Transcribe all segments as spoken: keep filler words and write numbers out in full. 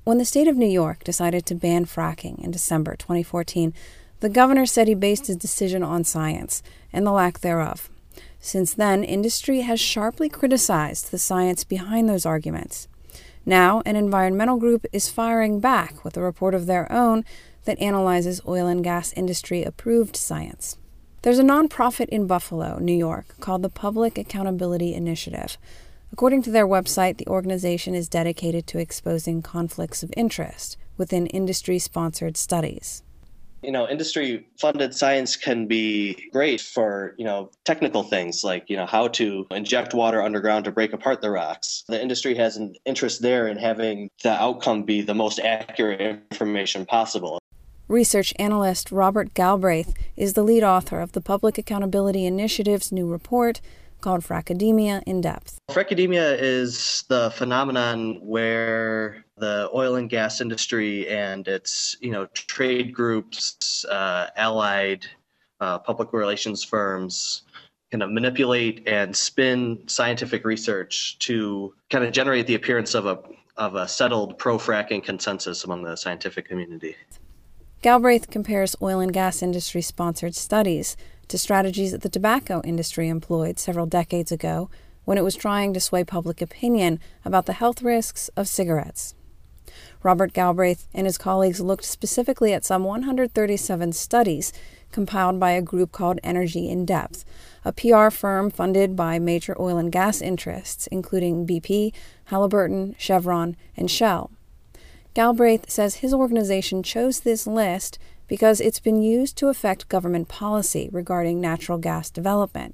When the state of New York decided to ban fracking in December twenty fourteen, the governor said he based his decision on science and the lack thereof. Since then, industry has sharply criticized the science behind those arguments. Now, an environmental group is firing back with a report of their own that analyzes oil and gas industry-approved science. There's a nonprofit in Buffalo, New York, called the Public Accountability Initiative. According to their website, the organization is dedicated to exposing conflicts of interest within industry-sponsored studies. You know, industry-funded science can be great for, you know, technical things like, you know, how to inject water underground to break apart the rocks. The industry has an interest there in having the outcome be the most accurate information possible. Research analyst Robert Galbraith is the lead author of the Public Accountability Initiative's new report called Fracademia in Depth. Fracademia is the phenomenon where the oil and gas industry and its, you know, trade groups, uh, allied uh, public relations firms, kind of manipulate and spin scientific research to kind of generate the appearance of a of a settled pro-fracking consensus among the scientific community. Galbraith compares oil and gas industry-sponsored studies to strategies that the tobacco industry employed several decades ago when it was trying to sway public opinion about the health risks of cigarettes. Robert Galbraith and his colleagues looked specifically at some one hundred thirty-seven studies compiled by a group called Energy in Depth, a P R firm funded by major oil and gas interests, including B P, Halliburton, Chevron, and Shell. Galbraith says his organization chose this list because it's been used to affect government policy regarding natural gas development.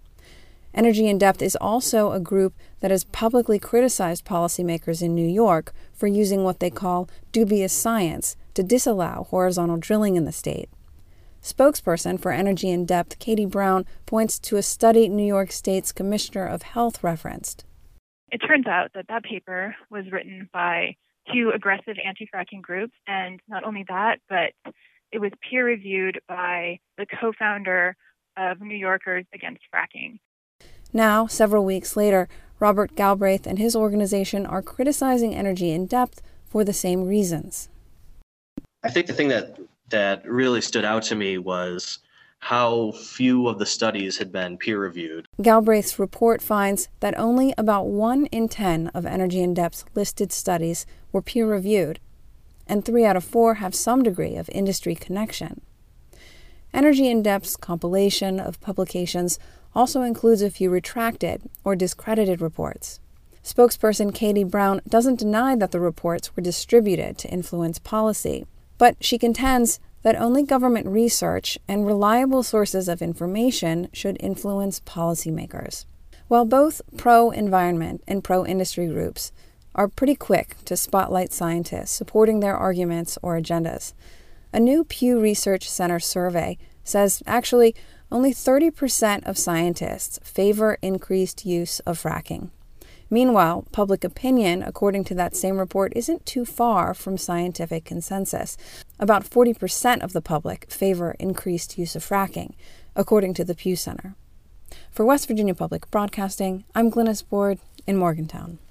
Energy in Depth is also a group that has publicly criticized policymakers in New York for using what they call dubious science to disallow horizontal drilling in the state. Spokesperson for Energy in Depth, Katie Brown, points to a study New York State's Commissioner of Health referenced. It turns out that that paper was written by two aggressive anti-fracking groups, and not only that, but it was peer-reviewed by the co-founder of New Yorkers Against Fracking. Now, several weeks later, Robert Galbraith and his organization are criticizing Energy in Depth for the same reasons. I think the thing that, that really stood out to me was how few of the studies had been peer-reviewed. Galbraith's report finds that only about one in ten of Energy in Depth's listed studies were peer-reviewed, and three out of four have some degree of industry connection. Energy in Depth's compilation of publications also includes a few retracted or discredited reports. Spokesperson Katie Brown doesn't deny that the reports were distributed to influence policy, but she contends that only government research and reliable sources of information should influence policymakers. While both pro-environment and pro-industry groups are pretty quick to spotlight scientists supporting their arguments or agendas, a new Pew Research Center survey says actually only thirty percent of scientists favor increased use of fracking. Meanwhile, public opinion, according to that same report, isn't too far from scientific consensus. About forty percent of the public favor increased use of fracking, according to the Pew Center. For West Virginia Public Broadcasting, I'm Glynis Board in Morgantown.